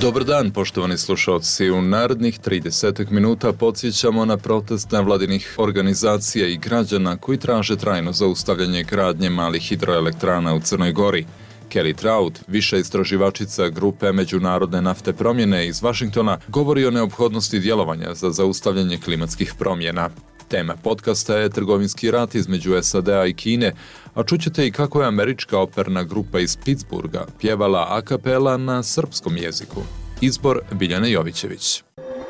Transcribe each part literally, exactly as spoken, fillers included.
Dobar dan, poštovani slušalci. U narednih trideset minuta podsjećamo na protest nevladinih organizacija i građana koji traže trajno zaustavljanje gradnje malih hidroelektrana u Crnoj Gori. Kelly Trout, viša istraživačica grupe Međunarodne nafte promjene iz Vašingtona, govori o neophodnosti djelovanja za zaustavljanje klimatskih promjena. Tema podcasta je trgovinski rat između S A D-a i Kine, a čućete i kako je američka operna grupa iz Pittsburgha pjevala a kapela na srpskom jeziku. Izbor Biljane Jovićević.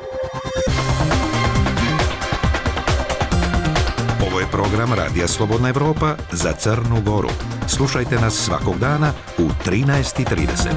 Ovo je program Radija Slobodna Evropa za Crnu Goru. Slušajte nas svakog dana u trinaest i trideset.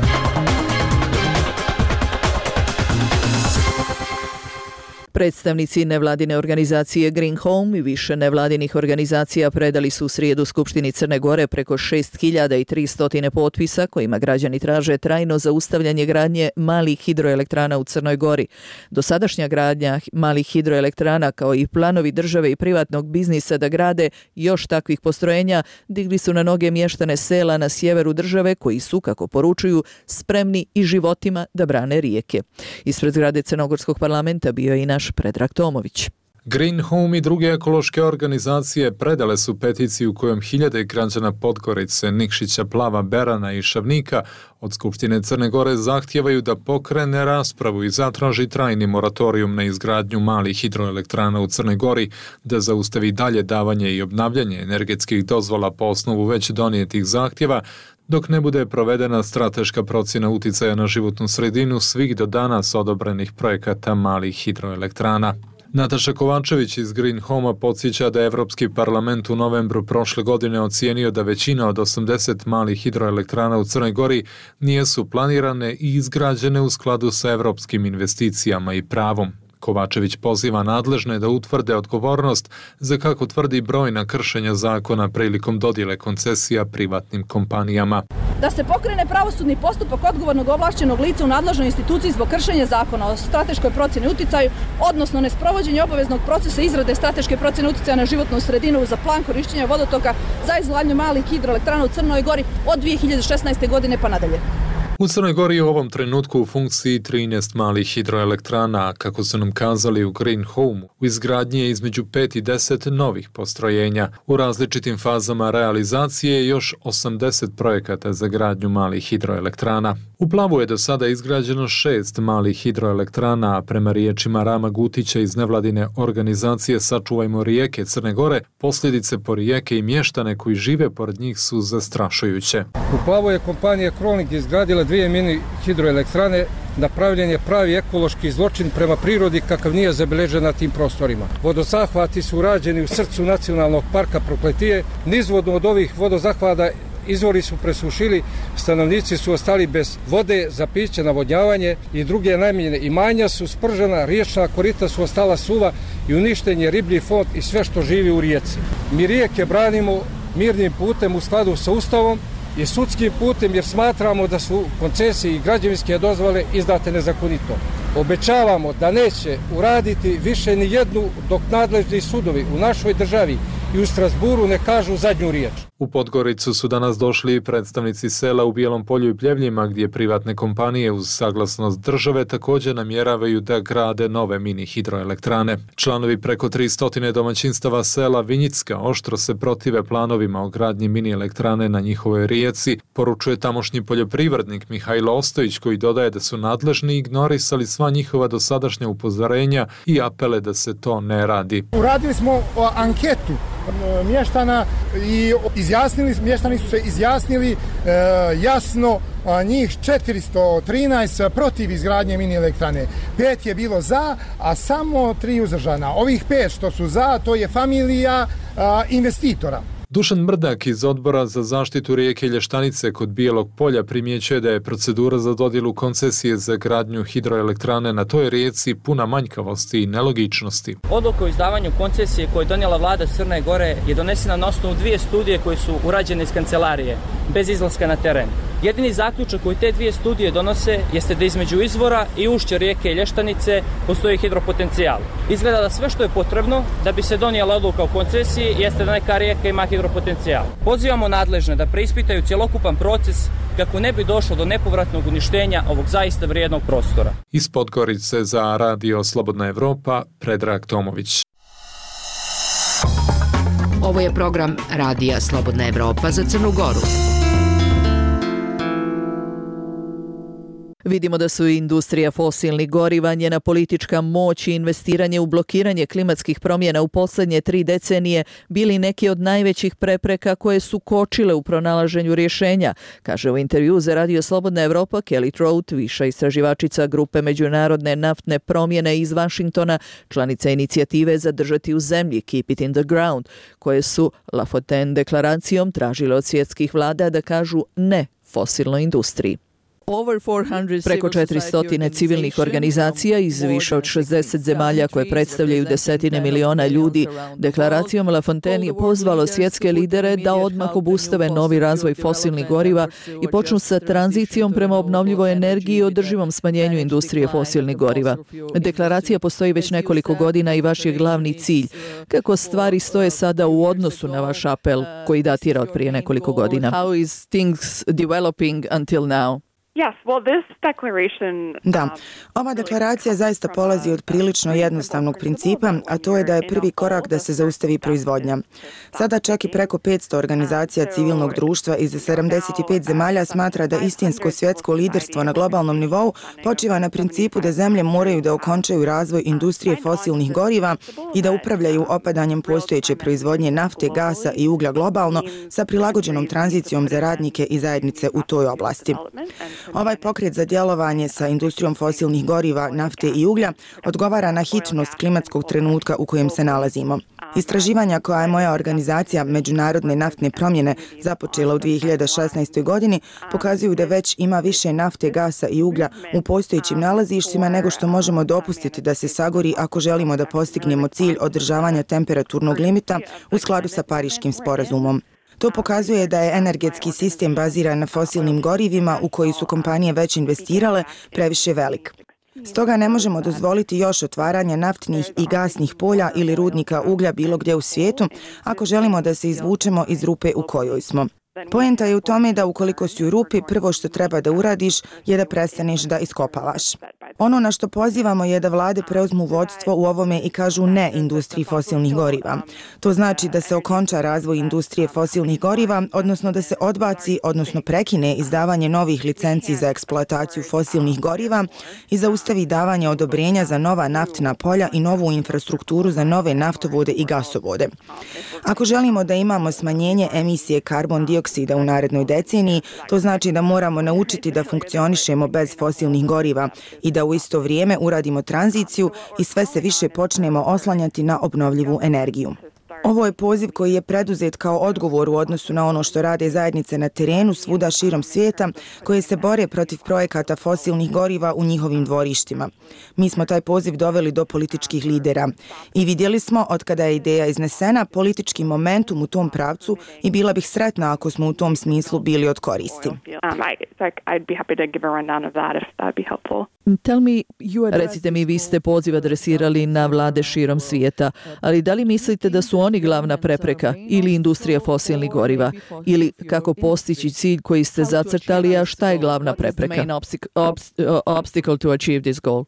Predstavnici nevladine organizacije Green Home i više nevladinih organizacija predali su u srijedu Skupštini Crne Gore preko šest hiljada tristo potpisa kojima građani traže trajno zaustavljanje gradnje malih hidroelektrana u Crnoj Gori. Dosadašnja gradnja malih hidroelektrana kao i planovi države i privatnog biznisa da grade još takvih postrojenja digli su na noge mještane sela na sjeveru države koji su, kako poručuju, spremni i životima da brane rijeke. Ispred zgrade Crnogorskog parlamenta bio je i naš Predrag Tomović. Green Home i druge ekološke organizacije predale su peticiju kojom hiljade građana Podgorice, Nikšića, Plava, Berana i Šavnika od Skupštine Crne Gore zahtijevaju da pokrene raspravu i zatraži trajni moratorijum na izgradnju malih hidroelektrana u Crnoj Gori, da zaustavi dalje davanje i obnavljanje energetskih dozvola po osnovu već donijetih zahtjeva, dok ne bude provedena strateška procjena uticaja na životnu sredinu svih do danas odobrenih projekata malih hidroelektrana. Nataša Kovačević iz Green Home-a podsjeća da je Evropski parlament u novembru prošle godine ocijenio da većina od osamdeset malih hidroelektrana u Crnoj Gori nisu planirane i izgrađene u skladu sa evropskim investicijama i pravom. Kovačević poziva nadležne da utvrde odgovornost za, kako tvrdi, brojna kršenja zakona prilikom dodjele koncesija privatnim kompanijama. Da se pokrene pravosudni postupak odgovornog ovlašćenog lica u nadležnoj instituciji zbog kršenja zakona o strateškoj procjeni uticaju, odnosno nesprovođenje obaveznog procesa izrade strateške procjene uticaja na životnu sredinu za plan korištenja vodotoka za izgradnju malih hidroelektrana u Crnoj Gori od dvije hiljade šesnaeste. godine pa nadalje. U Crnoj Gori je u ovom trenutku u funkciji trinaest malih hidroelektrana, kako su nam kazali u Green Home, u izgradnji je između pet i deset novih postrojenja. U različitim fazama realizacije je još osamdeset projekata za gradnju malih hidroelektrana. U Plavu je do sada izgrađeno šest malih hidroelektrana, a prema riječima Rama Gutića iz nevladine organizacije Sačuvajmo rijeke Crne Gore, posljedice po rijeke i mještane koji žive pored njih su zastrašujuće. U Plavu je kompanija Kronik izgradila dvije mini hidroelektrane. Napravljen je pravi ekološki zločin prema prirodi kakav nije zabilježen na tim prostorima. Vodozahvati su urađeni u srcu nacionalnog parka Prokletije. Nizvodno od ovih vodozahvata izvori su presušili, stanovnici su ostali bez vode za piće, navodnjavanje i druge namjene. Imanja su spržena, riječna korita su ostala suva i uništen je riblji fond i sve što živi u rijeci. Mi rijeke branimo mirnim putem u skladu sa Ustavom i sudskim putem, jer smatramo da su koncesije i građevinske dozvole izdate nezakonito. Obećavamo da neće uraditi više ni jednu dok nadležni sudovi u našoj državi i u Strasburu ne kažu zadnju riječ. U Podgoricu su danas došli predstavnici sela u Bijelom Polju i Pljevljima, gdje privatne kompanije uz saglasnost države također namjeravaju da grade nove mini hidroelektrane. Članovi preko tristo domaćinstava sela Vinjicka oštro se protive planovima o gradnji mini elektrane na njihovoj rijeci, poručuje tamošnji poljoprivrednik Mihajlo Ostojić, koji dodaje da su nadležni ignorisali sva njihova dosadašnja upozorenja i apele da se to ne radi. Uradili smo anketu mještana i izjasnili, mještani su se izjasnili e, jasno, a, njih četiristo trinaest protiv izgradnje mini elektrane. Pet je bilo za, a samo tri uzdržana. Ovih pet što su za, to je familija a, investitora. Dušan Mrdak iz Odbora za zaštitu rijeke Lještanice kod Bijelog Polja primjećuje da je procedura za dodjelu koncesije za gradnju hidroelektrane na toj rijeci puna manjkavosti i nelogičnosti. Odluka o izdavanju koncesije koju je donijela vlada Crne Gore je donesena na osnovu dvije studije koje su urađene iz kancelarije. bez izlaska na teren. Jedini zaključak koji te dvije studije donose jeste da između izvora i ušća rijeke Lještanice postoji hidropotencijal. Izgleda da sve što je potrebno da bi se donijela odluka o koncesiji jeste da neka rijeka ima hidropotencijal. Pozivamo nadležne da preispitaju cjelokupan proces kako ne bi došlo do nepovratnog uništenja ovog zaista vrijednog prostora. Iz Podgorice za Radio Slobodna Evropa, Predrag Tomović. Ovo je program Radija Slobodna Evropa za Crnu Goru. Vidimo da su industrija fosilnih goriva, njena politička moć i investiranje u blokiranje klimatskih promjena u posljednje tri decenije bili neki od najvećih prepreka koje su kočile u pronalaženju rješenja, kaže u intervju za Radio Slobodna Evropa Kelly Trout, viša istraživačica grupe Međunarodne naftne promjene iz Vašingtona, članica inicijative Zadržati u zemlji, Keep it in the ground, koje su Lafontaine deklaracijom tražile od svjetskih vlada da kažu ne fosilnoj industriji. Preko četiristo civilnih organizacija iz više od šezdeset zemalja koje predstavljaju desetine miliona ljudi deklaracijom Lafontaine je pozvalo svjetske lidere da odmah obustave novi razvoj fosilnih goriva i počnu sa tranzicijom prema obnovljivoj energiji i održivom smanjenju industrije fosilnih goriva. Deklaracija postoji već nekoliko godina i vaš je glavni cilj. Kako stvari stoje sada u odnosu na vaš apel koji datira od prije nekoliko godina? How is things developing until now? Da, ova deklaracija zaista polazi od prilično jednostavnog principa, a to je da je prvi korak da se zaustavi proizvodnja. Sada čak i preko petsto organizacija civilnog društva iz sedamdeset pet zemalja smatra da istinsko svjetsko liderstvo na globalnom nivou počiva na principu da zemlje moraju da okončaju razvoj industrije fosilnih goriva i da upravljaju opadanjem postojeće proizvodnje nafte, gasa i uglja globalno sa prilagođenom tranzicijom za radnike i zajednice u toj oblasti. Ovaj pokret za djelovanje sa industrijom fosilnih goriva, nafte i uglja odgovara na hitnost klimatskog trenutka u kojem se nalazimo. Istraživanja koja je moja organizacija Međunarodne naftne promjene započela u dvije hiljade šesnaestoj. godini pokazuju da već ima više nafte, gasa i uglja u postojećim nalazištima nego što možemo dopustiti da se sagori ako želimo da postignemo cilj održavanja temperaturnog limita u skladu sa Pariškim sporazumom. To pokazuje da je energetski sistem baziran na fosilnim gorivima u koji su kompanije već investirale previše velik. Stoga ne možemo dozvoliti još otvaranje naftnih i gasnih polja ili rudnika uglja bilo gdje u svijetu ako želimo da se izvučemo iz rupe u kojoj smo. Poenta je u tome da ukoliko si u rupi, prvo što treba da uradiš je da prestaneš da iskopavaš. Ono na što pozivamo je da vlade preuzmu vodstvo u ovome i kažu ne industriji fosilnih goriva. To znači da se okonča razvoj industrije fosilnih goriva, odnosno da se odbaci, odnosno prekine izdavanje novih licenci za eksploataciju fosilnih goriva i zaustavi davanje odobrenja za nova naftna polja i novu infrastrukturu za nove naftovode i gasovode. Ako želimo da imamo smanjenje emisije karbon dioksida u narednoj deceniji, to znači da moramo naučiti da funkcionišemo bez fosilnih goriva i da u isto vrijeme uradimo tranziciju i sve se više počnemo oslanjati na obnovljivu energiju. Ovo je poziv koji je preduzet kao odgovor u odnosu na ono što rade zajednice na terenu svuda širom svijeta koje se bore protiv projekata fosilnih goriva u njihovim dvorištima. Mi smo taj poziv doveli do političkih lidera i vidjeli smo od kada je ideja iznesena politički momentum u tom pravcu i bila bih sretna ako smo u tom smislu bili od koristi. Recite mi, vi ste poziv adresirali na vlade širom svijeta, ali da li mislite da su oni glavna prepreka ili industrija fosilnih goriva ili kako postići cilj koji ste zacrtali, a šta je glavna prepreka? Obstacle to achieve this goal.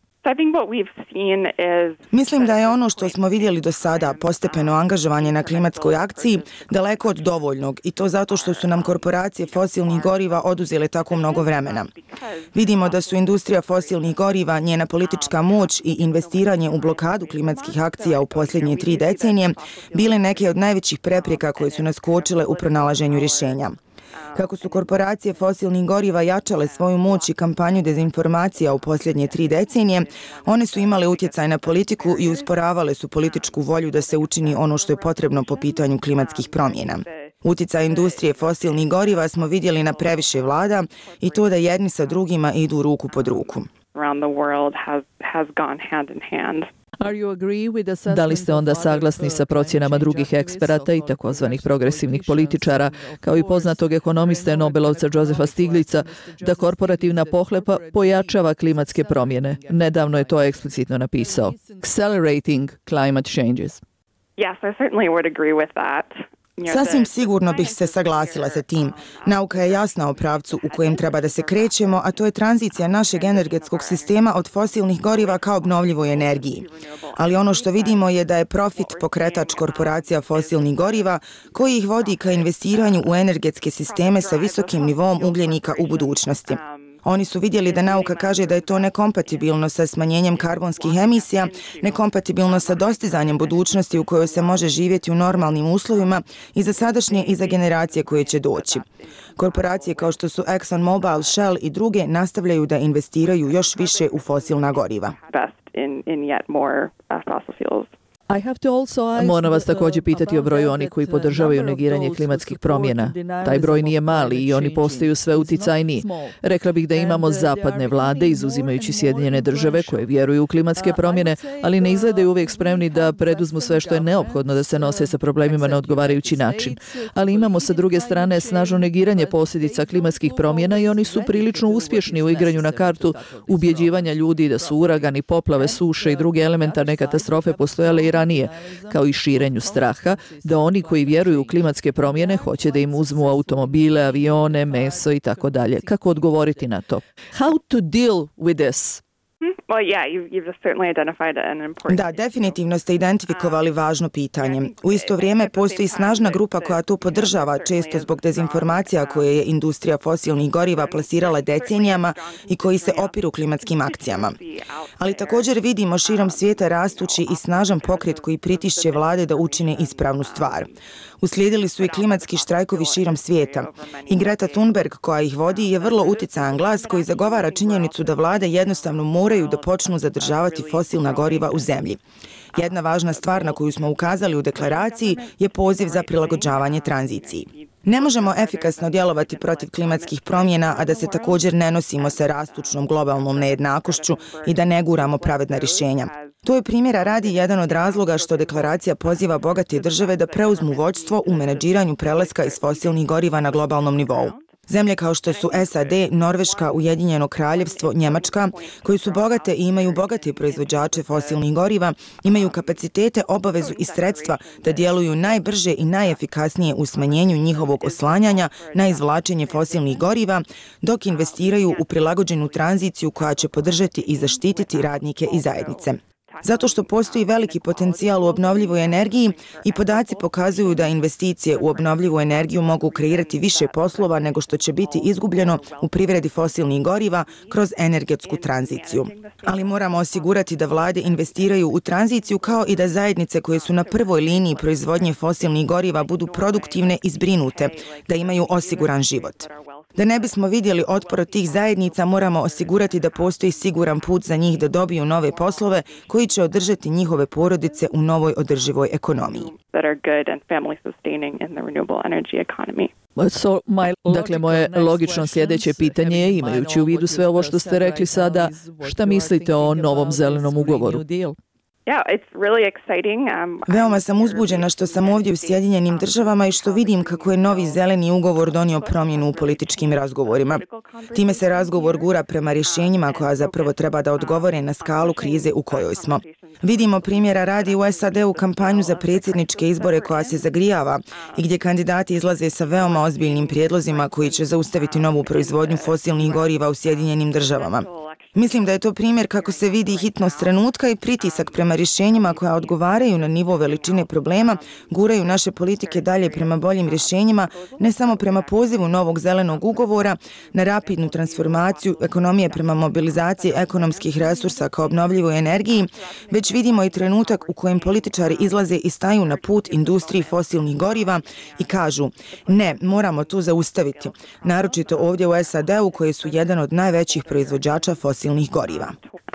Mislim da je ono što smo vidjeli do sada, postepeno angažovanje na klimatskoj akciji, daleko od dovoljnog i to zato što su nam korporacije fosilnih goriva oduzele tako mnogo vremena. Vidimo da su industrija fosilnih goriva, njena politička moć i investiranje u blokadu klimatskih akcija u posljednje tri decenije bile neke od najvećih prepreka koje su nas kočile u pronalaženju rješenja. Kako su korporacije fosilnih goriva jačale svoju moć i kampanju dezinformacija u posljednje tri decenije, one su imale utjecaj na politiku i usporavale su političku volju da se učini ono što je potrebno po pitanju klimatskih promjena. Utjecaj industrije fosilnih goriva smo vidjeli na previše vlada i to da jedni sa drugima idu ruku pod ruku. Da li ste onda saglasni sa procjenama drugih eksperata i takozvanih progresivnih političara, kao i poznatog ekonomiste Nobelovca Josepha Stiglica, da korporativna pohlepa pojačava klimatske promjene? Nedavno je to eksplicitno napisao. Accelerating climate changes. Yes, I certainly would agree with that. Sasvim sigurno bih se saglasila sa tim. Nauka je jasna o pravcu u kojem treba da se krećemo, a to je tranzicija našeg energetskog sistema od fosilnih goriva ka obnovljivoj energiji. Ali ono što vidimo je da je profit pokretač korporacija fosilnih goriva koji ih vodi ka investiranju u energetske sisteme sa visokim nivom ugljenika u budućnosti. Oni su vidjeli da nauka kaže da je to nekompatibilno sa smanjenjem karbonskih emisija, nekompatibilno sa dostizanjem budućnosti u kojoj se može živjeti u normalnim uslovima i za sadašnje i za generacije koje će doći. Korporacije kao što su ExxonMobil, Shell i druge nastavljaju da investiraju još više u fosilna goriva. Moram vas također pitati o broju onih koji podržavaju negiranje klimatskih promjena. Taj broj nije mali i oni postaju sve uticajniji. Rekla bih da imamo zapadne vlade, izuzimajući Sjedinjene države, koje vjeruju u klimatske promjene, ali ne izgledaju uvijek spremni da preduzmu sve što je neophodno da se nose sa problemima na odgovarajući način. Ali imamo sa druge strane snažno negiranje posljedica klimatskih promjena i oni su prilično uspješni u igranju na kartu ubjeđivanja ljudi da su uragani, poplave, suše i druge elementarne katastrofe postojale i ranije, kao i širenju straha da oni koji vjeruju u klimatske promjene hoće da im uzmu automobile, avione, meso i tako dalje. Kako odgovoriti na to? How to deal with this? Da, definitivno ste identifikovali važno pitanje. U isto vrijeme postoji snažna grupa koja to podržava, često zbog dezinformacija koje je industrija fosilnih goriva plasirala decenijama i koji se opiru klimatskim akcijama. Ali također vidimo širom svijeta rastući i snažan pokret koji pritišće vlade da učine ispravnu stvar. Uslijedili su i klimatski štrajkovi širom svijeta. I Greta Thunberg, koja ih vodi, je vrlo uticajan glas koji zagovara činjenicu da vlade jednostavno moraju da počnu zadržavati fosilna goriva u zemlji. Jedna važna stvar na koju smo ukazali u deklaraciji je poziv za prilagođavanje tranziciji. Ne možemo efikasno djelovati protiv klimatskih promjena, a da se također ne nosimo sa rastućnom globalnom nejednakošću i da ne guramo pravedna rješenja. To je primjera radi jedan od razloga što deklaracija poziva bogate države da preuzmu vođstvo u menadžiranju prelaska iz fosilnih goriva na globalnom nivou. Zemlje kao što su S A D, Norveška, Ujedinjeno kraljevstvo, Njemačka, koji su bogate i imaju bogate proizvođače fosilnih goriva, imaju kapacitete, obavezu i sredstva da djeluju najbrže i najefikasnije u smanjenju njihovog oslanjanja na izvlačenje fosilnih goriva, dok investiraju u prilagođenu tranziciju koja će podržati i zaštititi radnike i zajednice. Zato što postoji veliki potencijal u obnovljivoj energiji i podaci pokazuju da investicije u obnovljivu energiju mogu kreirati više poslova nego što će biti izgubljeno u privredi fosilnih goriva kroz energetsku tranziciju. Ali moramo osigurati da vlade investiraju u tranziciju kao i da zajednice koje su na prvoj liniji proizvodnje fosilnih goriva budu produktivne i zbrinute, da imaju osiguran život. Da ne bismo vidjeli otpor od tih zajednica, moramo osigurati da postoji siguran put za njih da dobiju nove poslove koji će održati njihove porodice u novoj održivoj ekonomiji. Dakle, moje logično sljedeće pitanje je, imajući u vidu sve ovo što ste rekli sada, šta mislite o novom zelenom ugovoru? Veoma sam uzbuđena što sam ovdje u Sjedinjenim državama i što vidim kako je novi zeleni ugovor donio promjenu u političkim razgovorima. Time se razgovor gura prema rješenjima koja zapravo treba da odgovore na skalu krize u kojoj smo. Vidimo primjera radi u S A D u kampanju za predsjedničke izbore koja se zagrijava i gdje kandidati izlaze sa veoma ozbiljnim prijedlozima koji će zaustaviti novu proizvodnju fosilnih goriva u Sjedinjenim državama. Mislim da je to primjer kako se vidi hitnost trenutka i pritisak prema rješenjima koja odgovaraju na nivo veličine problema, guraju naše politike dalje prema boljim rješenjima, ne samo prema pozivu novog zelenog ugovora, na rapidnu transformaciju ekonomije prema mobilizaciji ekonomskih resursa kao obnovljivoj energiji, već vidimo i trenutak u kojem političari izlaze i staju na put industriji fosilnih goriva i kažu ne, moramo to zaustaviti, naročito ovdje u S A D-u koji su jedan od najvećih proizvođača fosilnih fosilnih goriva.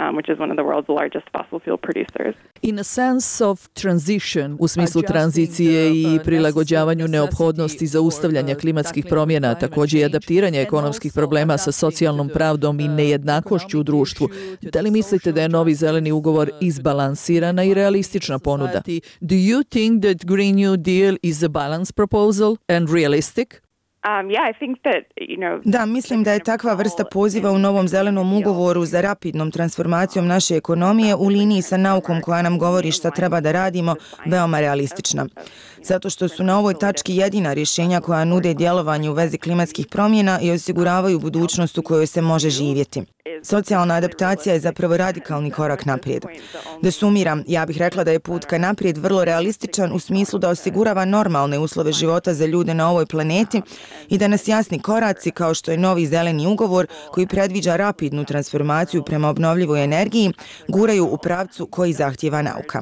In a sense of transition, u smislu tranzicije i prilagođavanju neophodnosti zaustavljanja klimatskih promjena, također i adaptiranja ekonomskih problema sa socijalnom pravdom i nejednakošću u društvu. Da li mislite da je novi zeleni ugovor izbalansirana i realistična ponuda? Do you think that Green New Deal is a balanced proposal and realistic? Um, yeah, I think that, you know, Da, mislim da je takva vrsta poziva u novom zelenom ugovoru za rapidnom transformacijom naše ekonomije u liniji sa naukom koja nam govori šta treba da radimo veoma realistična. Zato što su na ovoj tački jedina rješenja koja nude djelovanje u vezi klimatskih promjena i osiguravaju budućnost u kojoj se može živjeti. Socijalna adaptacija je zapravo radikalni korak naprijed. Da sumiram, ja bih rekla da je put ka naprijed vrlo realističan u smislu da osigurava normalne uslove života za ljude na ovoj planeti i da nas jasni koraci kao što je novi zeleni ugovor koji predviđa rapidnu transformaciju prema obnovljivoj energiji guraju u pravcu koji zahtijeva nauka.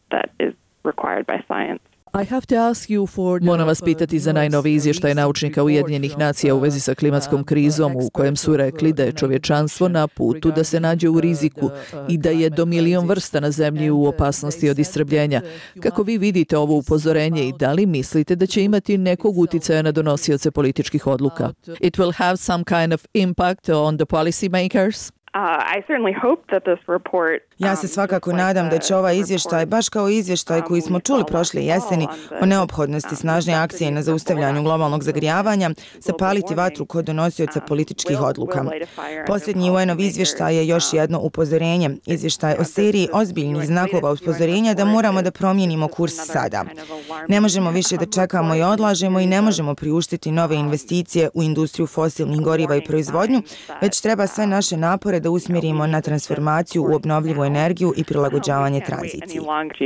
Moram vas pitati za najnoviji izvještaj naučnika Ujedinjenih nacija u vezi sa klimatskom krizom u kojem su rekli da je čovječanstvo na putu da se nađe u riziku i da je do milion vrsta na zemlji u opasnosti od istrebljenja. Kako vi vidite ovo upozorenje i da li mislite da će imati nekog uticaja na donosioce političkih odluka? It will have some kind of impact on the policy makers? Uh, I certainly hope that this report, um, Ja se svakako nadam da će ovaj izvještaj, baš kao izvještaj koji smo čuli prošle jeseni o neophodnosti snažne akcije na zaustavljanju globalnog zagrijavanja, zapaliti vatru kod donosioca političkih odluka. Posljednji U N-ov izvještaj je još jedno upozorenje, izvještaj o seriji ozbiljnih znakova upozorenja da moramo da promijenimo kurs sada. Ne možemo više da čekamo i odlažemo i ne možemo priuštiti nove investicije u industriju fosilnih goriva i proizvodnju, već treba sve naše napore da usmjerimo na transformaciju u obnovljivu energiju i prilagođavanje tranziciji.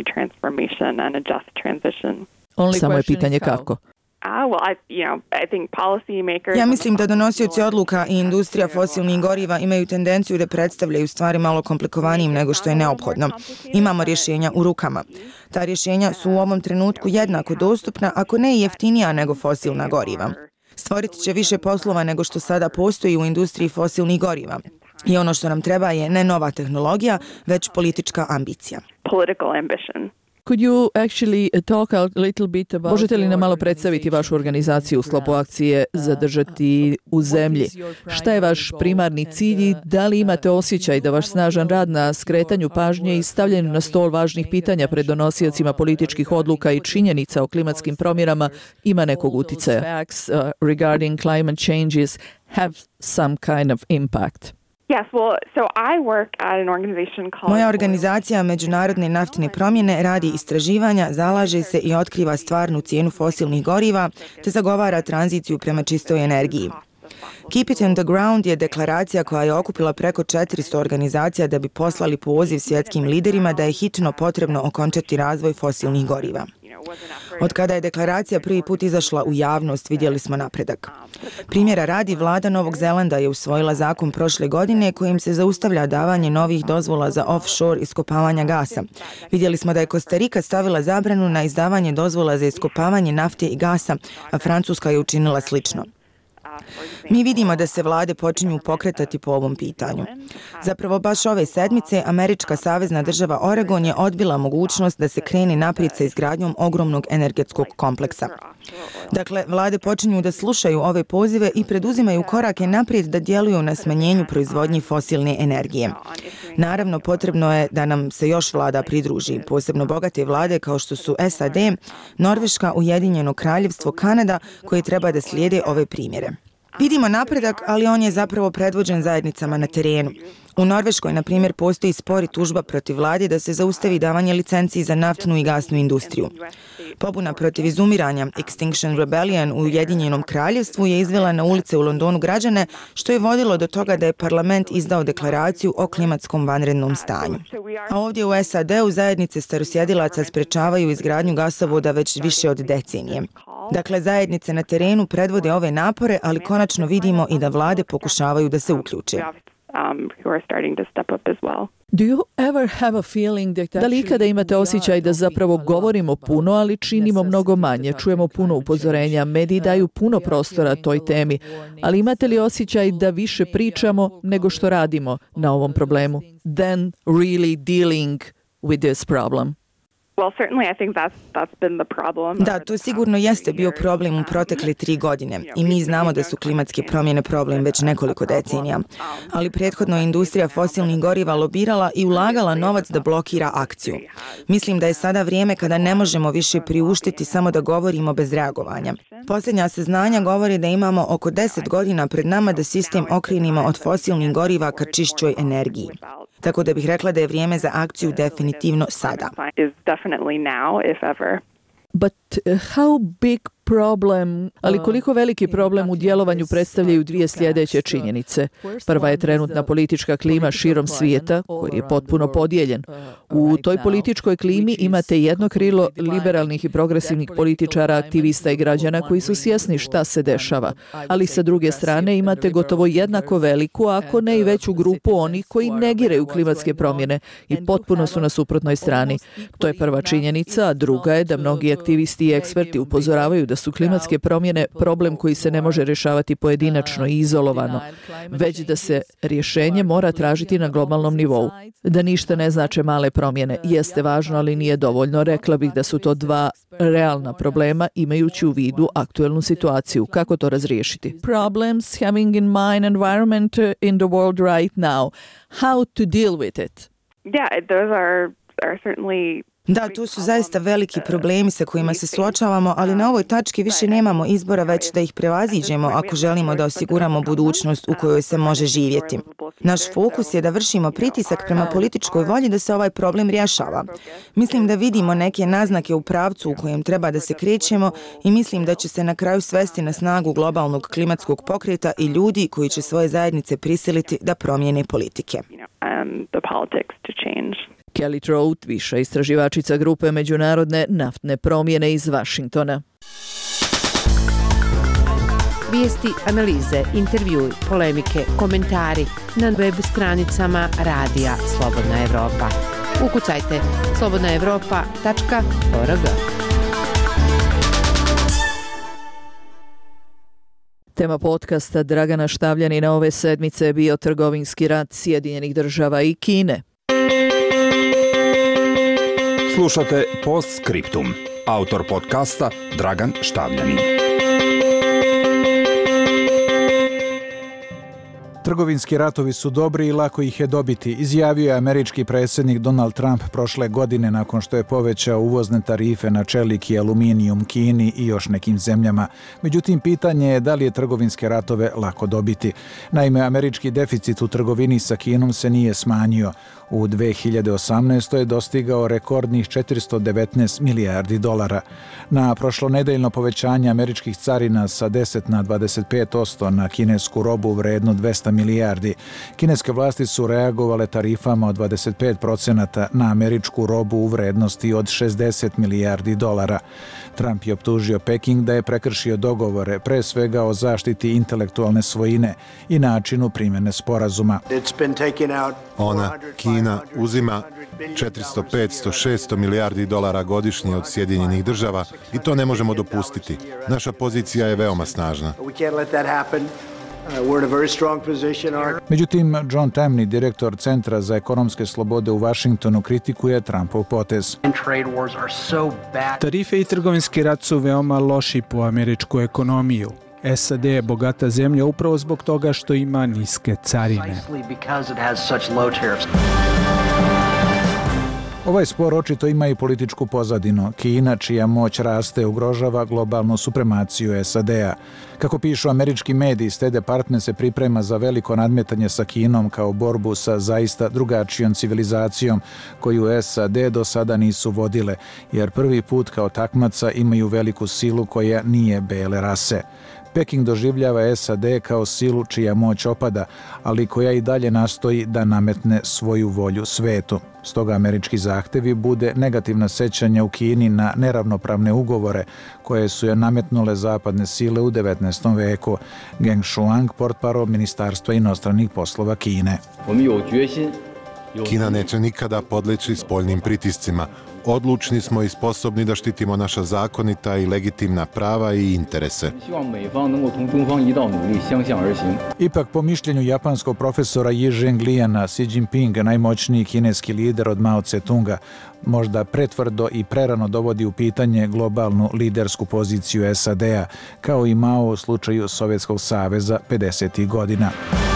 Samo je pitanje kako. Ja mislim da donosioci odluka i industrija fosilnih goriva imaju tendenciju da predstavljaju stvari malo komplikovanijim nego što je neophodno. Imamo rješenja u rukama. Ta rješenja su u ovom trenutku jednako dostupna, ako ne i jeftinija nego fosilna goriva. Stvoriti će više poslova nego što sada postoji u industriji fosilnih goriva. I ono što nam treba je ne nova tehnologija, već politička ambicija. Could you actually talk a little bit about... Možete li nam malo predstaviti vašu organizaciju u sklopu akcije Zadržati u zemlji? Šta je vaš primarni cilj i da li imate osjećaj da vaš snažan rad na skretanju pažnje i stavljanju na stol važnih pitanja pred donosiocima političkih odluka i činjenica o klimatskim promjenama ima nekog uticaja? Facts uh, regarding climate changes have some kind of impact. Yes, well, so I work at an organization called... Moja organizacija Međunarodne naftne promjene radi istraživanja, zalaže se i otkriva stvarnu cijenu fosilnih goriva te zagovara tranziciju prema čistoj energiji. Keep it on the ground je deklaracija koja je okupila preko četiristo organizacija da bi poslali poziv svjetskim liderima da je hitno potrebno okončati razvoj fosilnih goriva. Od kada je deklaracija prvi put izašla u javnost, vidjeli smo napredak. Primjera radi, vlada Novog Zelanda je usvojila zakon prošle godine kojim se zaustavlja davanje novih dozvola za offshore iskopavanja gasa. Vidjeli smo da je Kostarika stavila zabranu na izdavanje dozvola za iskopavanje nafte i gasa, a Francuska je učinila slično. Mi vidimo da se vlade počinju pokretati po ovom pitanju. Zapravo, baš ove sedmice, američka savezna država Oregon je odbila mogućnost da se krene naprijed sa izgradnjom ogromnog energetskog kompleksa. Dakle, vlade počinju da slušaju ove pozive i preduzimaju korake naprijed da djeluju na smanjenju proizvodnji fosilne energije. Naravno, potrebno je da nam se još vlada pridruži, posebno bogate vlade kao što su S A D, Norveška, Ujedinjeno kraljevstvo, Kanada, koje treba da slijede ove primjere. Vidimo napredak, ali on je zapravo predvođen zajednicama na terenu. U Norveškoj, na primjer, postoji spor i tužba protiv vlade da se zaustavi davanje licenciji za naftnu i gasnu industriju. Pobuna protiv izumiranja Extinction Rebellion u Ujedinjenom kraljevstvu je izvela na ulice u Londonu građane, što je vodilo do toga da je parlament izdao deklaraciju o klimatskom vanrednom stanju. A ovdje u S A D-u zajednice starosjedilaca sprečavaju izgradnju gasovoda već više od decenije. Dakle, zajednice na terenu predvode ove napore, ali konačno vidimo i da vlade pokušavaju da se uključe. um, who are starting to step up as well. Do you ever have a feeling that da li ikada imate osjećaj da zapravo govorimo puno, ali činimo mnogo manje, čujemo puno upozorenja, mediji daju puno prostora toj temi, ali imate li osjećaj da više pričamo nego što radimo na ovom problemu? Then really dealing with this problem. Well, certainly I think that's that's been the problem. Da, to sigurno jeste bio problem u protekle tri godine i mi znamo da su klimatske promjene problem već nekoliko decenija. Ali prethodno je industrija fosilnih goriva lobirala i ulagala novac da blokira akciju. Mislim da je sada vrijeme kada ne možemo više priuštiti samo da govorimo bez reagovanja. Posljednja saznanja govore da imamo oko deset godina pred nama da sistem okrenimo od fosilnih goriva ka čišćoj energiji. Tako da bih rekla da je vrijeme za akciju definitivno sada. But uh, how big problem, ali koliko veliki problem u djelovanju predstavljaju dvije sljedeće činjenice. Prva je trenutna politička klima širom svijeta, koji je potpuno podijeljen. U toj političkoj klimi imate jedno krilo liberalnih i progresivnih političara, aktivista i građana koji su svjesni šta se dešava. Ali sa druge strane imate gotovo jednako veliku, ako ne i veću grupu onih koji negiraju klimatske promjene i potpuno su na suprotnoj strani. To je prva činjenica, a druga je da mnogi aktivisti i eksperti upozoravaju da su klimatske promjene problem koji se ne može rješavati pojedinačno i izolovano, već da se rješenje mora tražiti na globalnom nivou. Da ništa ne znače male promjene jeste važno, ali nije dovoljno. Rekla bih da su to dva realna problema imajući u vidu aktuelnu situaciju. Kako to razriješiti? Problems having in mind environment in the world right now. How to deal with it? Yeah, those are are certainly Da, to su zaista veliki problemi sa kojima se suočavamo, ali na ovoj tački više nemamo izbora već da ih prevaziđemo ako želimo da osiguramo budućnost u kojoj se može živjeti. Naš fokus je da vršimo pritisak prema političkoj volji da se ovaj problem rješava. Mislim da vidimo neke naznake u pravcu u kojem treba da se krećemo i mislim da će se na kraju svesti na snagu globalnog klimatskog pokreta i ljudi koji će svoje zajednice prisiliti da promijene politike. Kelly Trout, viša istraživačica grupe Međunarodne naftne promjene iz Vašingtona. Vijesti, analize, intervjui, polemike, komentari na web stranicama Radija Slobodna Evropa. Ukucajte slobodna evropa tačka org. Tema podcasta Dragana Štavljanina ove sedmice je bio trgovinski rat Sjedinjenih država i Kine. Slušate Postscriptum. Autor podcasta Dragan Štavljanin. Trgovinski ratovi su dobri i lako ih je dobiti, izjavio je američki predsjednik Donald Trump prošle godine nakon što je povećao uvozne tarife na čelik i aluminijum Kini i još nekim zemljama. Međutim, pitanje je da li je trgovinske ratove lako dobiti. Naime, američki deficit u trgovini sa Kinom se nije smanjio. U dve hiljade osamnaestoj je dostigao rekordnih četiristo devetnaest milijardi dolara. Na prošlonedeljno povećanje američkih carina sa deset na dvadeset pet posto na kinesku robu vredno dvesta milijardi. Kineske vlasti su reagovale tarifama od dvadeset pet procenata na američku robu u vrednosti od šezdeset milijardi dolara. Trump je optužio Peking da je prekršio dogovore, pre svega o zaštiti intelektualne svojine i načinu primjene sporazuma. Ona, Kina, uzima četiristo, petsto, šesto milijardi dolara godišnje od Sjedinjenih država i to ne možemo dopustiti. Naša pozicija je veoma snažna. Međutim, John Tamny, direktor Centra za ekonomske slobode u Vašingtonu, kritikuje Trumpov potez. Tarife i trgovinski rat su veoma loši po američku ekonomiju. S A D je bogata zemlja upravo zbog toga što ima niske carine. Ovaj spor očito ima i političku pozadinu. Kina, čija moć raste, ugrožava globalnu supremaciju S A D-a. Kako pišu američki mediji, State Department se priprema za veliko nadmetanje sa Kinom kao borbu sa zaista drugačijom civilizacijom koju S A D do sada nisu vodile, jer prvi put kao takmaca imaju veliku silu koja nije bele rase. Peking doživljava S A D kao silu čija moć opada, ali koja i dalje nastoji da nametne svoju volju svetu. Stoga američki zahtevi bude negativna sećanja u Kini na neravnopravne ugovore koje su je nametnule zapadne sile u devetnaestom veku. Geng Shuang, portparol Ministarstva inostranih poslova Kine. Kina neće nikada podleći spoljnim pritiscima. Odlučni smo i sposobni da štitimo naša zakonita i legitimna prava i interese. Ipak, po mišljenju japanskog profesora Yi Zhenglijana, Xi Jinping, najmoćniji kineski lider od Mao Tse-tunga, možda pretvrdo i prerano dovodi u pitanje globalnu lidersku poziciju S A D-a, kao i Mao u slučaju Sovjetskog saveza pedesetih godina.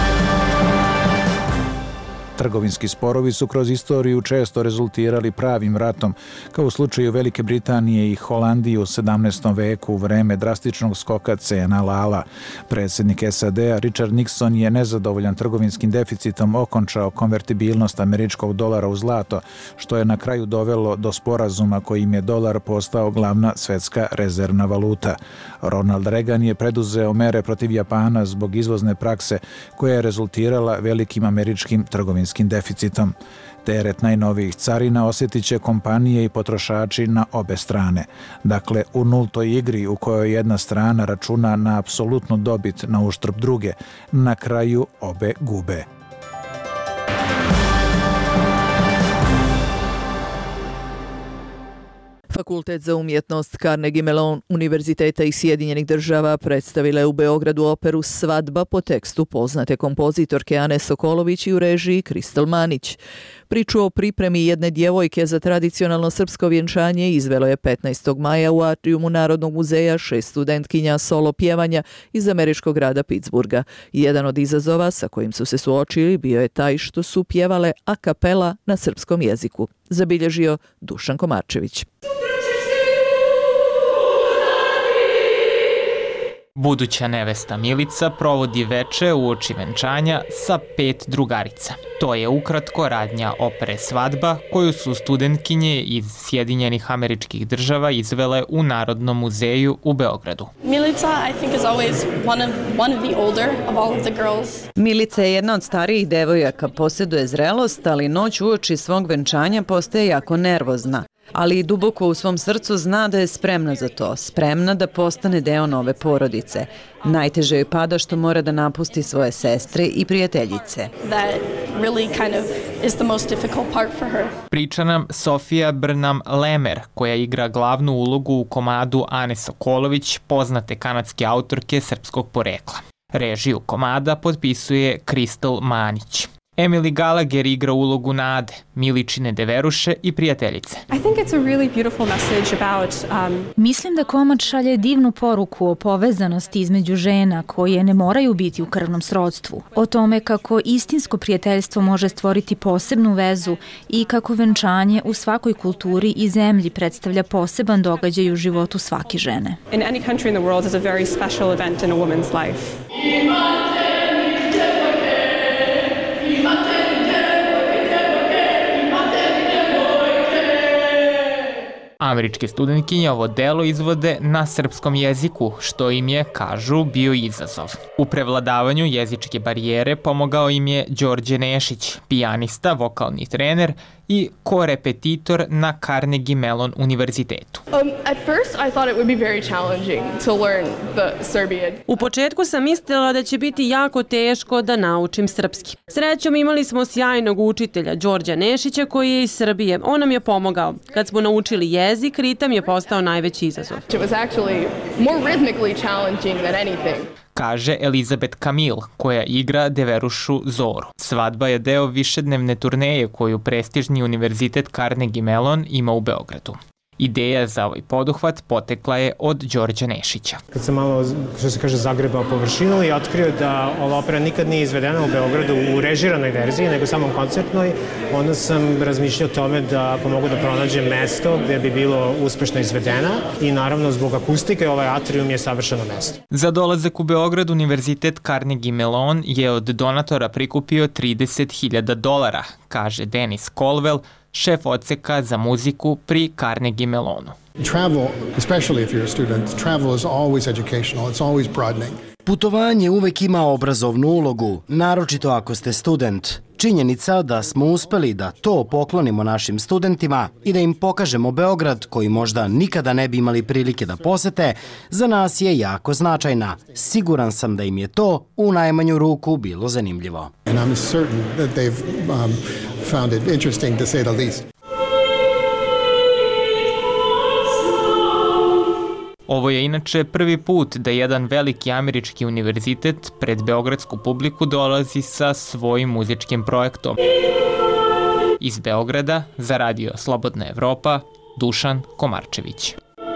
Trgovinski sporovi su kroz istoriju često rezultirali pravim ratom, kao u slučaju Velike Britanije i Holandije u sedamnaestom veku u vreme drastičnog skoka cena lala. Predsjednik S A D-a Richard Nixon je nezadovoljan trgovinskim deficitom okončao konvertibilnost američkog dolara u zlato, što je na kraju dovelo do sporazuma kojim je dolar postao glavna svetska rezervna valuta. Ronald Reagan je preduzeo mere protiv Japana zbog izvozne prakse koja je rezultirala velikim američkim trgovinskim deficitom. Teret najnovijih carina osjetit će kompanije i potrošači na obe strane. Dakle, u nultoj igri u kojoj jedna strana računa na apsolutnu dobit na uštrb druge, na kraju obe gube. Fakultet za umjetnost Carnegie Mellon Univerziteta iz Sjedinjenih država predstavila je u Beogradu operu Svadba po tekstu poznate kompozitorke Ane Sokolović i u režiji Kristel Manić. Priču o pripremi jedne djevojke za tradicionalno srpsko vjenčanje izvelo je petnaestog maja u atriumu Narodnog muzeja šest studentkinja solo pjevanja iz američkog grada Pittsburgha. Jedan od izazova sa kojim su se suočili bio je taj što su pjevale a kapela na srpskom jeziku, zabilježio Dušan Komarčević. Buduća nevesta Milica provodi veče uoči venčanja sa pet drugarica. To je ukratko radnja opere Svadba koju su studentkinje iz Sjedinjenih Američkih Država izvele u Narodnom muzeju u Beogradu. Milica, I think, is always one of, one of the older of all of the girls. Milica je jedna od starijih devojaka, posjeduje zrelost, ali noć uoči svog venčanja postaje jako nervozna. Ali i duboko u svom srcu zna da je spremna za to, spremna da postane deo nove porodice. Najteže joj pada što mora da napusti svoje sestre i prijateljice. That really kind of is the most difficult part for her. Priča nam Sofija Brnam Lemer, koja igra glavnu ulogu u komadu Ane Sokolović, poznate kanadske autorke srpskog porekla. Režiju komada potpisuje Kristel Manić. Emily Gallagher igra ulogu Nade, Miličine deveruše i prijateljice. I think it's a really beautiful message about um... Mislim da komad šalje divnu poruku o povezanosti između žena koje ne moraju biti u krvnom srodstvu, o tome kako istinsko prijateljstvo može stvoriti posebnu vezu i kako venčanje u svakoj kulturi i zemlji predstavlja poseban događaj u životu svake žene. In any country in the world is a very special event in a woman's life. Američke studentkinje ovo delo izvode na srpskom jeziku, što im je, kažu, bio izazov. U prevladavanju jezičke barijere pomogao im je Đorđe Nešić, pijanista, vokalni trener i korepetitor na Carnegie Mellon univerzitetu. Um, at first I thought it would be very challenging to learn the Serbian. U početku sam mislila da će biti jako teško da naučim srpski. Srećom imali smo sjajnog učitelja Đorđa Nešića koji je iz Srbije. On nam je pomogao. Kad smo naučili jezik, ritam je postao najveći izazov. It was actually more rhythmically challenging than anything. Kaže Elizabeth Kamil, koja igra deverušu Zoru. Svadba je deo višednevne turneje koju prestižni univerzitet Carnegie Mellon ima u Beogradu. Ideja za ovaj poduhvat potekla je od Đorđa Nešića. Kad sam malo, što se kaže, zagrebao površinu i otkrio da ova opera nikad nije izvedena u Beogradu u režiranoj verziji, nego samo koncertnoj, onda sam razmišljao o tome da ako mogu da pronađem mesto gdje bi bilo uspešno izvedena i naravno zbog akustike ovaj atrium je savršeno mesto. Za dolazak u Beograd univerzitet Carnegie Mellon je od donatora prikupio trideset hiljada dolara, kaže Denis Colwell, šef odseka za muziku pri Carnegie Mellonu. Travel, especially if you're a student, travel is always educational, it's always broadening. Putovanje uvek ima obrazovnu ulogu, naročito ako ste student. Činjenica da smo uspeli da to poklonimo našim studentima i da im pokažemo Beograd koji možda nikada ne bi imali prilike da posete, za nas je jako značajna. Siguran sam da im je to u najmanju ruku bilo zanimljivo. And I'm certain that they've um, found it interesting to say the least. Ovo je inače prvi put da jedan veliki američki univerzitet pred beogradsku publiku dolazi sa svojim muzičkim projektom. Iz Beograda za Radio Slobodna Evropa, Dušan Komarčević.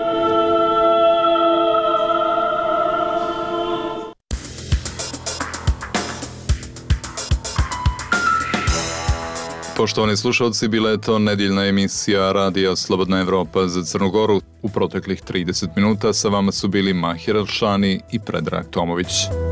Poštovani slušalci, bila je to nedjeljna emisija Radija Slobodna Evropa za Crnu Goru. U proteklih trideset minuta sa vama su bili Mahir Alšani i Predrag Tomović.